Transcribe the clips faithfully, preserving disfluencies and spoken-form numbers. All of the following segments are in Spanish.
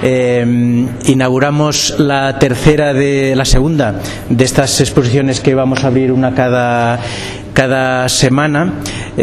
Eh, inauguramos la tercera de la segunda de estas exposiciones que vamos a abrir una cada cada semana.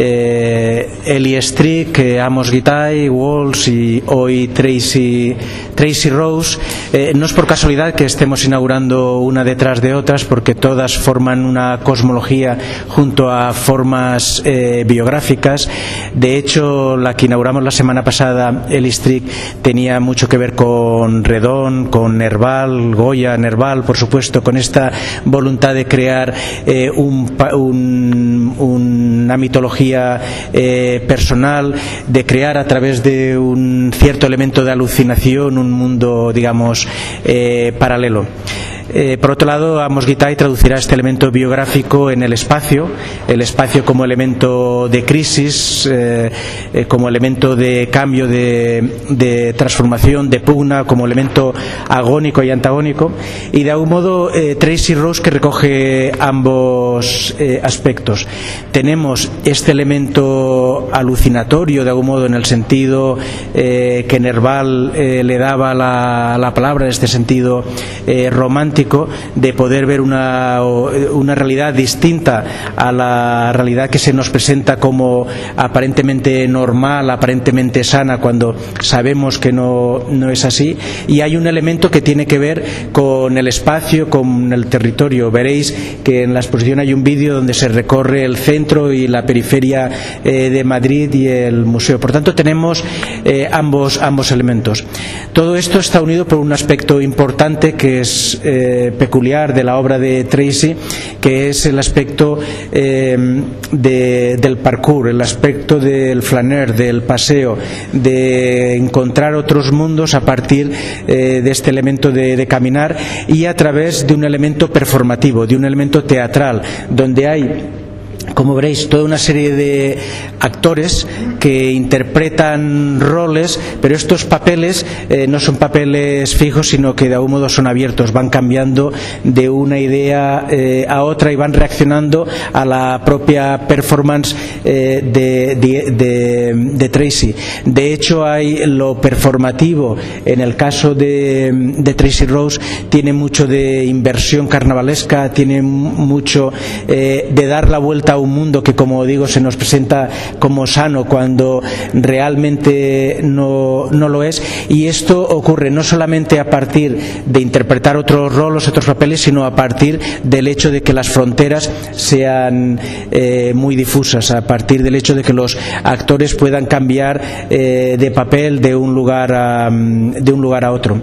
eh, Eli Strick, eh, Amos Gitai, Walls y hoy Tracy, Tracy Rose. Eh, no es por casualidad que estemos inaugurando una detrás de otras, porque todas forman una cosmología junto a formas eh, biográficas. De hecho, la que inauguramos la semana pasada, Eli Strick, tenía mucho que ver con Redón, con Nerval, Goya, Nerval, por supuesto, con esta voluntad de crear eh, un, un una mitología eh, personal, de crear a través de un cierto elemento de alucinación un mundo, digamos, eh, paralelo. Eh, por otro lado, Amos Gitai traducirá este elemento biográfico en el espacio, el espacio como elemento de crisis, eh, eh, como elemento de cambio, de, de transformación, de pugna, como elemento agónico y antagónico, y de algún modo eh, Tracy Rose, que recoge ambos eh, aspectos. Tenemos este elemento alucinatorio, de algún modo, en el sentido eh, que Nerval eh, le daba la, la palabra, en este sentido eh, romántico, de poder ver una, una realidad distinta a la realidad que se nos presenta como aparentemente normal, aparentemente sana, cuando sabemos que no, no es así. Y hay un elemento que tiene que ver con el espacio, con el territorio. Veréis que en la exposición hay un vídeo donde se recorre el centro y la periferia eh, de Madrid y el museo. Por tanto, tenemos eh, ambos, ambos elementos. Todo esto está unido por un aspecto importante que es eh, peculiar de la obra de Tracy, que es el aspecto eh, de, del parkour, el aspecto del flaner, del paseo, de encontrar otros mundos a partir eh, de este elemento de, de caminar, y a través de un elemento performativo, de un elemento teatral, donde hay, como veréis, toda una serie de actores que interpretan roles, pero estos papeles eh, no son papeles fijos, sino que de algún modo son abiertos, van cambiando de una idea eh, a otra y van reaccionando a la propia performance eh, de, de, de, de Tracy. De hecho, hay lo performativo, en el caso de, de Tracy Rose, tiene mucho de inversión carnavalesca, tiene mucho eh, de dar la vuelta a un mundo que, como digo, se nos presenta como sano cuando realmente no, no lo es. Y esto ocurre no solamente a partir de interpretar otros roles, otros papeles, sino a partir del hecho de que las fronteras sean eh, muy difusas, a partir del hecho de que los actores puedan cambiar eh, de papel de un lugar a, de un lugar a otro.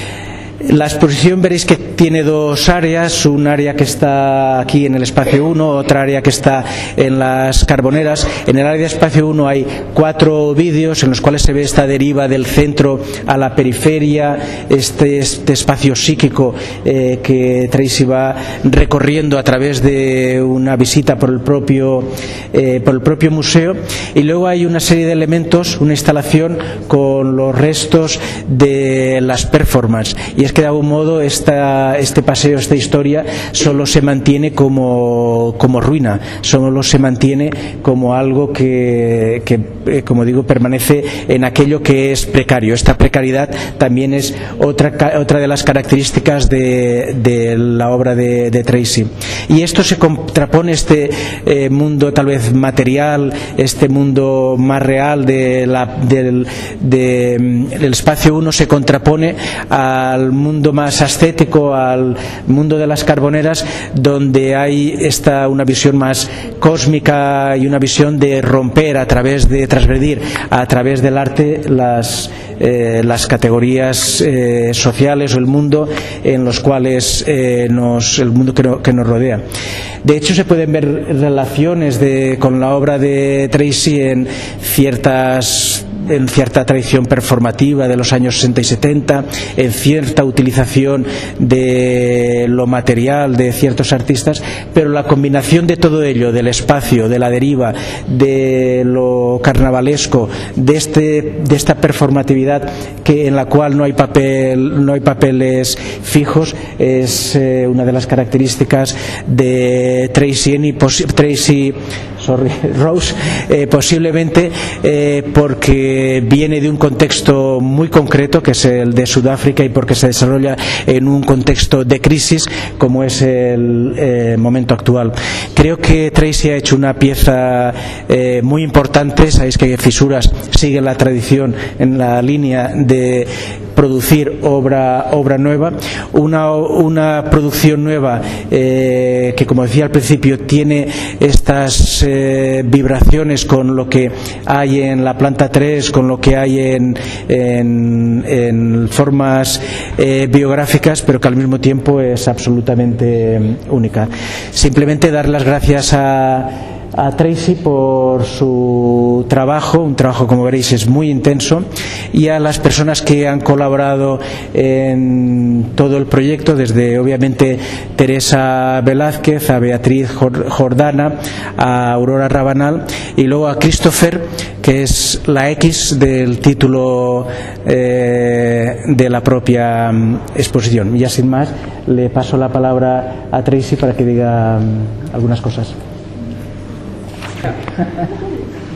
La exposición, veréis que tiene dos áreas, un área que está aquí en el espacio uno, otra área que está en las Carboneras. En el área de espacio uno hay cuatro vídeos en los cuales se ve esta deriva del centro a la periferia, este, este espacio psíquico eh, que Tracy va recorriendo a través de una visita por el propio, eh, por el propio museo. Y luego hay una serie de elementos, una instalación con los restos de las performances. Y es que de algún modo esta, este paseo, esta historia, solo se mantiene como, como ruina, solo se mantiene como algo que, que eh, como digo, permanece en aquello que es precario. Esta precariedad también es otra, otra de las características de, de la obra de, de Tracy. Y esto se contrapone, este eh, mundo tal vez material, este mundo más real de la, del, de, del espacio uno, se contrapone al mundo más ascético, al mundo de las Carboneras, donde hay esta, una visión más cósmica y una visión de romper a través de transgredir a través del arte las, eh, las categorías eh, sociales o el mundo en los cuales eh, nos, el mundo que, no, que nos rodea. De hecho, se pueden ver relaciones de, con la obra de Tracy en ciertas en cierta tradición performativa de los años sesenta y setenta, en cierta utilización de lo material de ciertos artistas, pero la combinación de todo ello, del espacio, de la deriva, de lo carnavalesco, de este de esta performatividad que en la cual no hay papel, no hay papeles fijos, es eh, una de las características de Tracy, Tracy sorry, Rose, eh, posiblemente eh, porque viene de un contexto muy concreto, que es el de Sudáfrica, y porque se desarrolla en un contexto de crisis como es el eh, momento actual. Creo que Tracy ha hecho una pieza eh, muy importante. Sabéis que Fisuras sigue la tradición en la línea de producir obra, obra nueva, una, una producción nueva eh, que, como decía al principio, tiene estas eh, vibraciones con lo que hay en la planta tres, con lo que hay en, en, en formas eh, biográficas, pero que al mismo tiempo es absolutamente única. Simplemente dar las gracias a a Tracy por su trabajo, un trabajo, como veréis, es muy intenso, y a las personas que han colaborado en todo el proyecto, desde obviamente Teresa Velázquez, a Beatriz Jordana, a Aurora Rabanal, y luego a Christopher, que es la X del título eh, de la propia exposición. Y ya sin más, le paso la palabra a Tracy para que diga algunas cosas.